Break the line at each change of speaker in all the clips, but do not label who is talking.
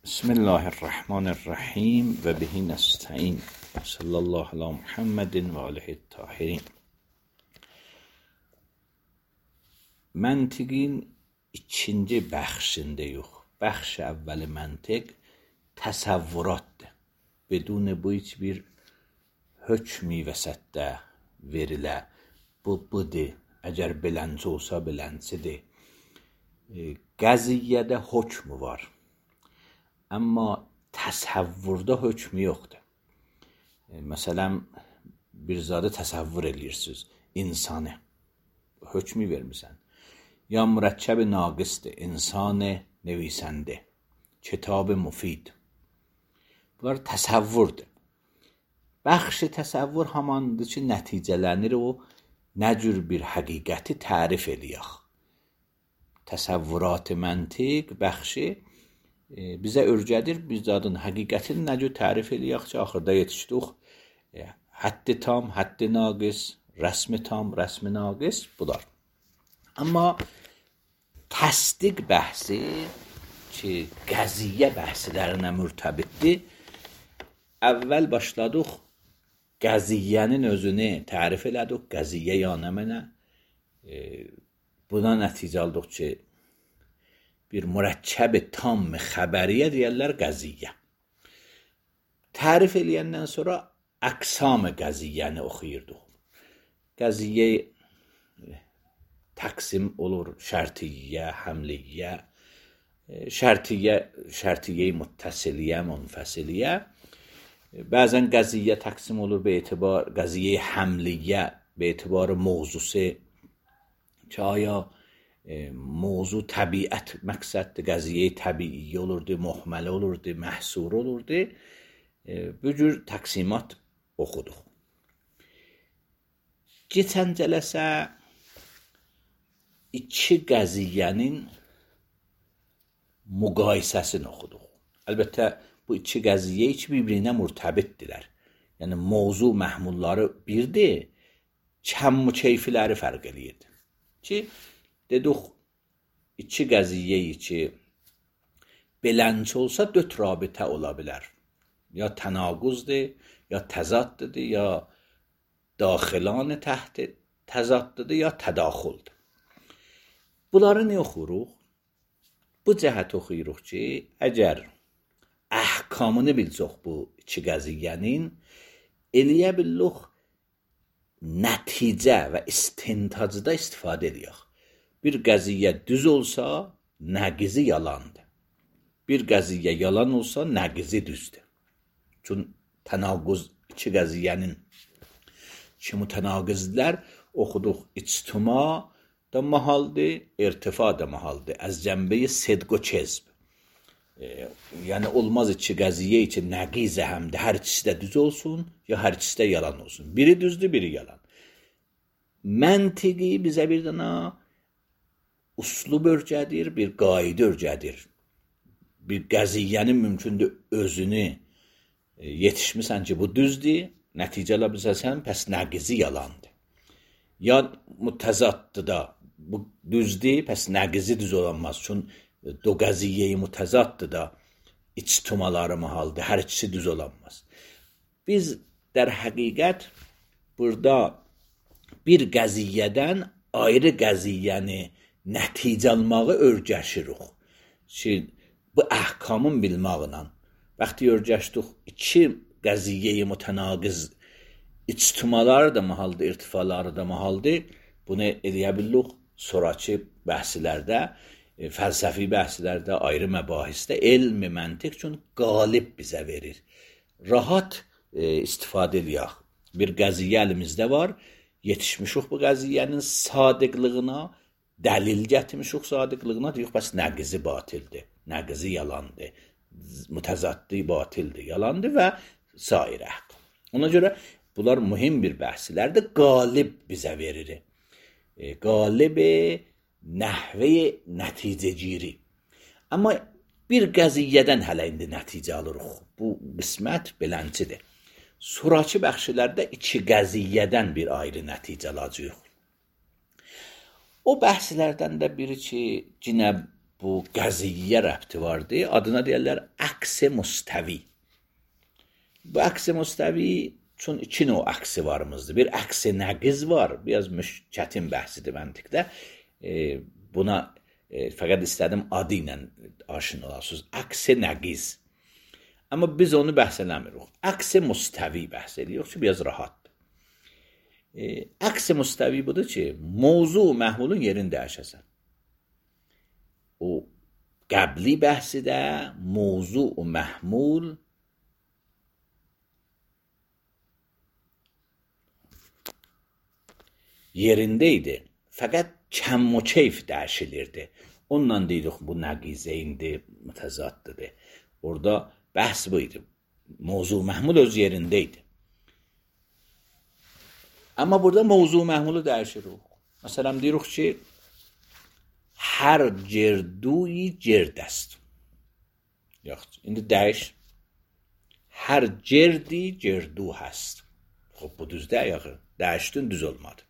بسم الله الرحمن الرحیم و به نستعین صلی الله علی محمد و آله الطاهرین. Məntiqin ikinci bəxşindəyik. Bəxş əvvəli məntiq təsəvvüratdır. Bedun bu heç bir hökmü vəsətdə verilə. Bu budur. Əgər belənci olsa beləncidir. Qəziyyədə hökmü var. Amma təsəvvürdə hökmü yoxdur. Məsələn, bir zadı təsəvvür edirsiniz, insanı. Hökmü vermirsən. Ya mürəkkəb-i naqisdir, insanı nevisəndə, kitab-ı müfid. Bunlar təsəvvürdür. Bəxş təsəvvür hamandır ki, nəticələnir o nə cür bir həqiqəti tərif eləyək. Təsəvvürat-ı məntiq, bəxşi bizə örgədir, biz zadın həqiqətini nə cür tərif eləyək ki, axırda yetişdik. Həddi tam, həddi naqis, rəsmi tam, rəsmi naqis, bular. Amma təsdiq bəhsi ki, qəziyyə bəhslərinə mürtəbitdir, əvvəl başladıq, qəziyyənin özünü tərif elədik, qəziyyə ya nə mənə. Buna nəticə aldıq ki, bir mürəkkəb-i tam xəbəriyyə deyərlər qəziyyə. Tərif eləyəndən sonra əqsam-ı qəziyyəni oxuyurduq. Qəziyyə təqsim olur, şərtiyyə, həmliyyə, şərtiyyə muttasiliyyə, munfəsiliyyə. Bəzən qəziyyə təqsim olur be etibar, qəziyyə həmliyyə be etibar mövzusu ki, aya mövzu təbiət məqsəddir, qəziyyə təbii olurdu, muhmələ olurdu, məhsur olurdu. Bu cür təqsimat oxuduq. Keçən cələsə iki qəziyyənin müqayisəsini oxuduq. Əlbəttə, bu iki qəziyyə iki bir-birinə mürtəbitdirlər. Yəni, mövzu məhmulları birdir, kəmm-ü keyfiləri fərq eləyir. Ki, dedik, iki qəziyyeyi ki, belənç olsa dörd rabitə ola bilər. Ya tənaquzdur, ya təzaddır, ya daxilan təhti təzaddır, ya tədaxuldur. Bunları nə oxuyuruq? Bu cəhət oxuyuruq ki, əgər əhkamını bilcək bu iki qəziyyənin, eləyə billuq nəticə və istintacda istifadə edəyək. Bir qəziyyə düz olsa, nəqizi yalandır. Bir qəziyyə yalan olsa, nəqizi düzdür. Çünki tənaquz iki qəziyyənin ki, mütənaqizlər oxuduq. İctima da mahaldır, irtifa da mahaldır. Əz cəmbəyi sidq və kezb. Yəni, olmaz iki qəziyyə ki, nəqizə həmdə hər ikisi də düz olsun, ya hər ikisi də yalan olsun. Biri düzdür, biri yalan. Məntiqi bizə bir dana uslub örgədir, bir qayda örgədir. Bir qəziyyənin mümkündür özünü yetişmirsən ki, bu düzdür, nəticə ala bilsən, pəs nəqizi yalandır. Ya mütəzaddır da, bu düzdür, pəs nəqizi düz olanmaz. Çünki do qəziyyəyi mütəzaddır da, içtimaları mahaldır, hər ikisi düz olanmaz. Biz dər həqiqət burada bir qəziyyədən ayrı qəziyyəni nəticə almağı örgəşirik. Ki, bu əhkamın bilmaqla. Vaxtı örgəşdik, iki qəziyyeyi mütənaqiz içtimaları da mahaldır, irtifaları da mahaldır. Bunu eləyə bildik sonraki bəhslərdə, fəlsəfi bəhslərdə, ayrı məbahisdə, elm-i məntiq üçün qalib bizə verir. Rahat istifadə edəyək. Bir qəziyyə əlimizdə var, yetişmişik bu qəziyyənin sadiqlığına, dəlil gətirmişik sadiqlığına, deyək, bəs nəqizi batildir, nəqizi yalandır, mütəzaddi batildir, yalandır və sair əhqam. Ona görə bunlar mühim bir bəhslərdir, qalib bizə verir. Qalib nəhvə nəticəciri. Amma bir qəziyyədən hələ indi nəticə alırıq. Bu qismət beləncidir. Sonraki bəxşlərdə iki qəziyyədən bir ayrı nəticə alacaq. O bəhslərdən də biri ki, yenə bu qəziyyə rəbti vardı. Adına deyərlər aks mustavi. Bu aks mustavi üçün iki növ aksi varımızdır. Bir aks nəqiz var. Biraz çətin bəhsidir məntiqdə. Buna fəqət istədim adı ilə aşina olasınız. Aks nəqiz. Amma biz onu bəhs eləmirik. Aks mustavi bəhs edirik ki, biraz rahatdır. Aks mustavi budur ki, mövzu məhlulun yerini dəyişəsən. O qəbli bəhsidə mövzu məhlul yerindeydi. Fəqət kəm və keyf dəyişilirdi. Onunla deyirik bu nəqizə indi mütəzaddır. Orada bəhs bu idi. Mövzu məhlul öz yerindeydi. Amma burada mövzu məhlulu dəyişirik. Məsələn deyirik ki, hər cerduyi cerdəst. Yox, indi dəyiş. Hər cerdi cerdu həst. Xob, bu düzdür yaxı. Dəyişdin, düz olmadı.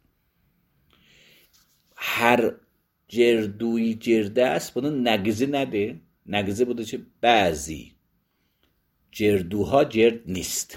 Hər cerduyi cerdəst, bunun nəqizi nədir? Nəqizi budur ki, bəzi cerduha cerd nist.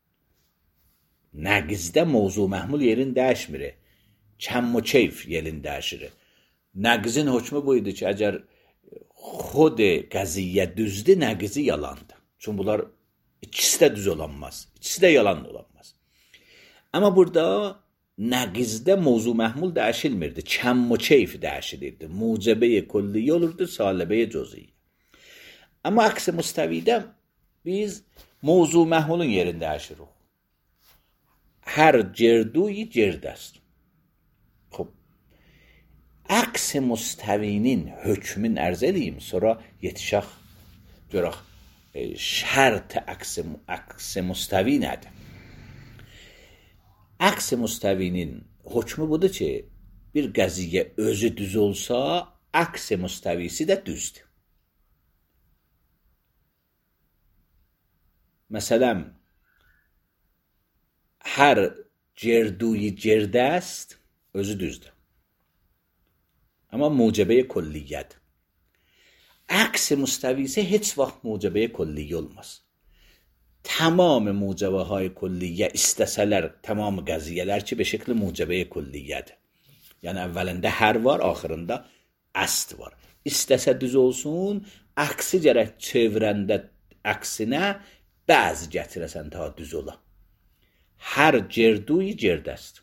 Nəqizdə mövzu məhlul yerini dəyişmir. Kəm və keyf yerini dəyişir. Nəqizin hökmü bu idi ki, əgər xod qəziyyə düzdür, nəqizi yalandır. Çünki bunlar ikisi də düz olanmaz. İkisi də yalan olanmaz. Amma burada nəqizdə mövzu məhlul dəyişilmirdi. Kəm və keyf dəyişilirdi. Mucəbə-i kulliyyə olurdu, salibə-i cüz'iyyə. Amma aks mustavidə biz mövzu məhlulun yerini dəyişirik. Hər cerduyi cerdəst. Xob. Aks mustavinin hökmün ərz edeyim, sonra yetişək görək şərt aks mustavi nədir? Aks mustavinin hökmü budur ki, bir qəziyyə özü düz olsa, aks mustavisi də düzdür. Məsələn, hər cerduyi cerdəst özü düzdür. Amma mucəbə-i kulliyyədir. Aks mustavi ise heç vaxt mucəbə-i kulliyyə olmaz. Tamam mucəbəhay kulliyyə istəsələr, tamam qəziyyələr ki, be şəkli mucəbə-i kulliyyədir. Yəni əvvəlində hər var, axırında əst var. İstəsə düz olsun, aksi gərək çevrəndə əksinə bəzi gətirəsən ta düz ola. Hər cerduyi cerdəst.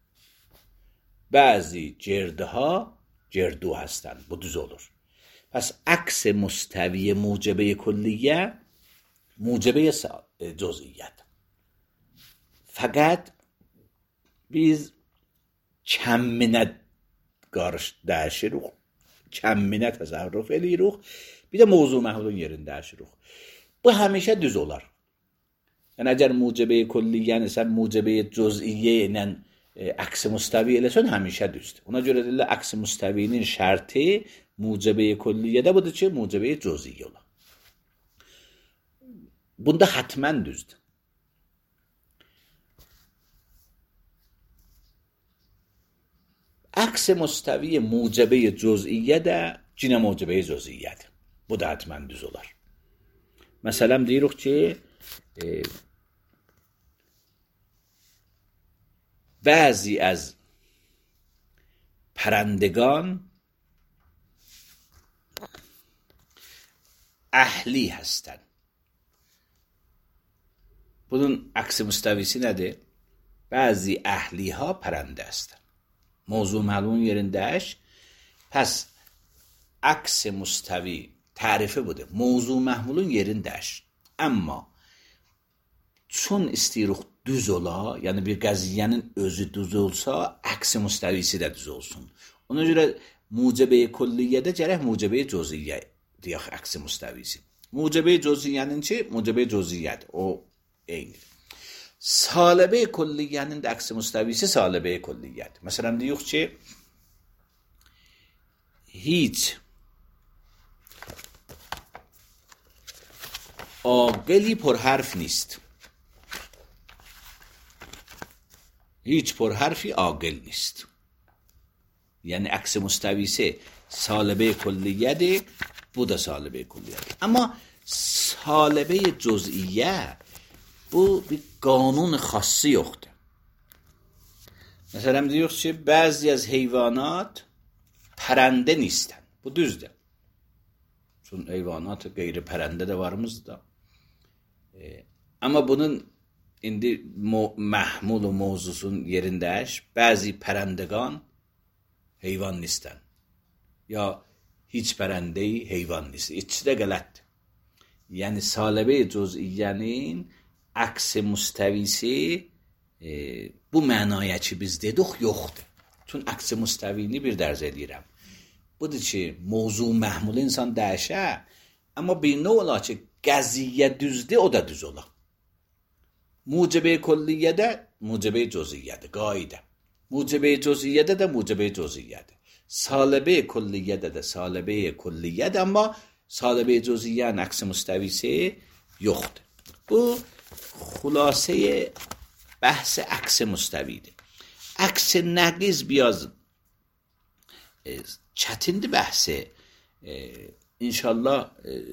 Bəzi cerdiha cerdu هستن. Bu düz olur. Pes aks mustavi mucebe kulliye mucebe cüz'iyet. Fakat biz kəmminə dəyişirik, kəmminə təsərrüf edirik, bir də mövzu məhlulun yerini dəyişirik. Bu həmişə düz olar. Yəni əgər mucəbə-i kulliyyəni sən mucəbə-i cüz'iyyə ilə əks mustavi eləsən həmişə düzdür. Ona görə deyirlər əks mustavinin şərti mucəbə-i kulliyyədə budur ki, mucəbə-i cüz'iyyə olar. Bunda hətmən düzdür. Əks mustavi mucəbə-i cüz'iyyə də cinə mucəbə-i cüz'iyyədir. Bu da hətmən düz olar. Məsələn deyirik ki, بعضی از پرندگان اهلی هستند. Bunun aksi müstavisi nedir? Bazı ehliha pərəndə هستند. Mövzu məlun yerindəş. Pəs aksi müstavi tərifi budur. Mövzu məhmulun yerindəş. Amma çün istiyirik düz ola, yəni bir qəziyyənin özü düz olsa, əksi müstavisi də düz olsun. Ona görə mucəbə-i kulliyyədə gərək mucəbə-i cüz'iyyə deyək əksi müstavisi. Mucəbə-i cüz'iyyənin ki, mucəbə-i cüz'iyyədir. O eynidir. Salibə-i kulliyyənin də əksi müstavisi salibə-i kulliyyədir. Məsələn deyirik ki, hiç عاقلی پر حرف نیست. هیچ پر حرفی عاقل نیست. یعنی عکس مستویسه سالبه کلیته، bu da salibə kulliyyədir. Amma salebe cüz'iyyə bu bir qanun xası yoxdur. Məsələn deyirik ki, bəzi az heyvanat pərəndə نیستن. Bu düzdür. Çünki heyvanat qeyri pərəndə də varımızdır. Amma bunun indi məhmul و mövzusun yerindəş bəzi pərəndəqan heyvan نیستن. Ya hiç pərəndəyi heyvan نیست. İkisi də qələtdir. Yəni salebe cüz'iyyənin əks müstəvisi bu mənaya ki biz dedik yoxdur. Çünki əks müstəvini bir dərz edirəm. Budur ki, mövzu məhmul insan dəyişə, amma bir nə ola ki, qəziyyə düzdür, o da düz ola. Mucibə külliyyədə mucibə cüz'iyyədir, qaidə. Mucibə cüz'iyyədə də mucibə cüz'iyyədir. Salebe külliyyədə də salebe külliyyədir, amma salebe cüz'iyyənin əks müstəvisi yoxdur. Bu xülasə bəhs əks müstəvidir. Əks nəqiz biraz çətindir bəhsi. İnşallah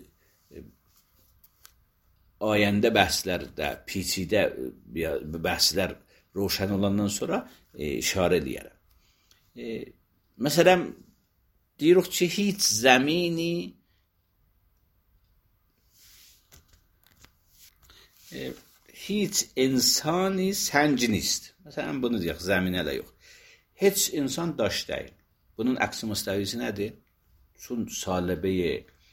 ayəndə bəhslərdə, PT'də bəhslər roşan olandan sonra işarə edərəm. Məsələn, deyirik ki, heç zəmini hiç insani sənci نیست. Məsələn, bunu deyək, zəminə də yox. Heç insan daş deyil. Bunun əksi müstəvisi nədir? Çünki salibeyi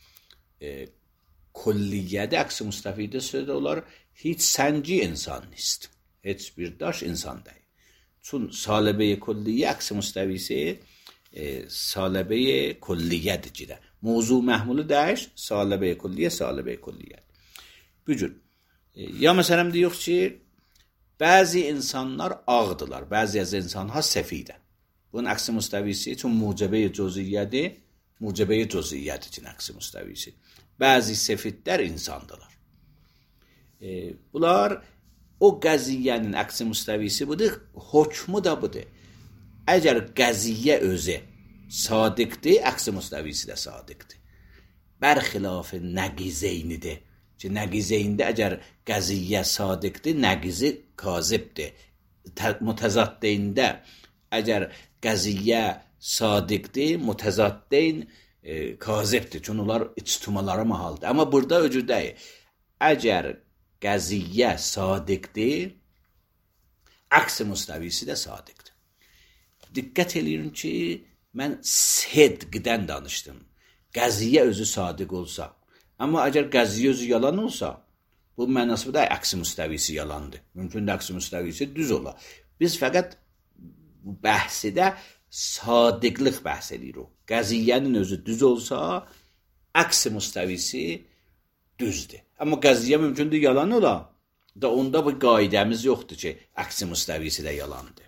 külliyyədə əksi müstəvidə sözdə olar, hiç sənci insan نیست. Heç bir daş insan deyil. Çünki salibeyi külliyyə əksi müstəvisi salibeyi külliyədir ki də. Mövzu məhmulu dəyiş, salibeyi külliyyə. Bu cür. Ya məsələn deyirik ki, bəzi insanlar ağdılar, bəzi insanlar səfidə. Bunun əksi müstəvisi üçün mucibə cüz'iyyədir, mucibə cüz'iyyədir üçün əksi müstəvisi. Bəzi səfidlər insandılar. Bunlar o qəziyyənin əksi müstəvisi budur, hökmü də budur. Əgər qəziyyə özü sadiqdir, əksi müstəvisi də sadiqdir. Bərxilafı nəqizeynidir. Ki nəqizeyində əgər qəziyyə sadiqdir, nəqizi kazibdir. Mütəzaddeyində əgər qəziyyə sadiqdir, mütəzaddeyn kazibdir. Çünki onlar içtimaları mahaldır. Amma burada öcürdəyik. Əgər qəziyyə sadiqdir, əks-i müstəvisi də sadiqdir. Diqqət ediyorum ki, mən sedqdən danışdım. Qəziyyə özü sadiq olsa, amma əgər qəziyyə özü yalan olsa, bu mənası da əks-i müstəvisi yalandır. Mümkün də əks-i müstəvisi düz ola. Biz fəqət bu bəhsidə sadiqlik bəhs edirik. Qəziyyənin özü düz olsa, əks-i müstəvisi düzdür. Amma qəziyyə mümkündür yalan ola. Da onda bu qaidəmiz yoxdur ki, əks-i müstəvisi də yalandır.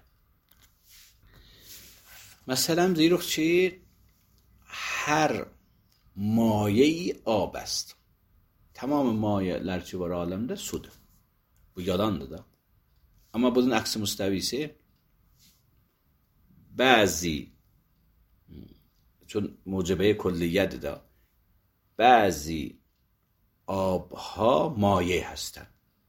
Məsələn, deyirik ki, hər maye-i ab است. Tamam mayelər ki var aləmdə sudur. Bu yalandır da. Amma bunun əks-i müstəvisi bəzi چون موجبه کلیت دا بعضی آبها مایع هستند.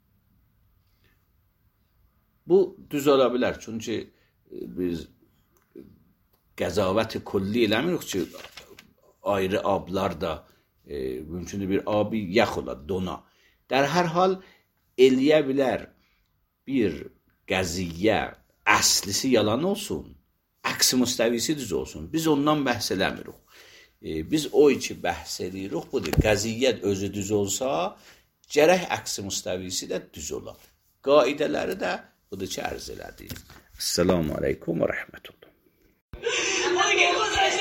Bu düz ola bilər. Çünki biz qəzavət külli eləmirik ki, ayrı ablar da mümkündür bir abi yax ola, dona. در hər hal eləyə bilər bir qəziyyə əslisi yalan olsun, əksi müstəvisi düz olsun. Biz ondan bəhs eləmirik. Biz o iki bəhs edirik. Budur, qəziyyət özü düz olsa, gərək əksi müstəvisi də düz olar. Qaidələri də budur ki, ərz elədik. Esselamu aleykum və rəhmətullah.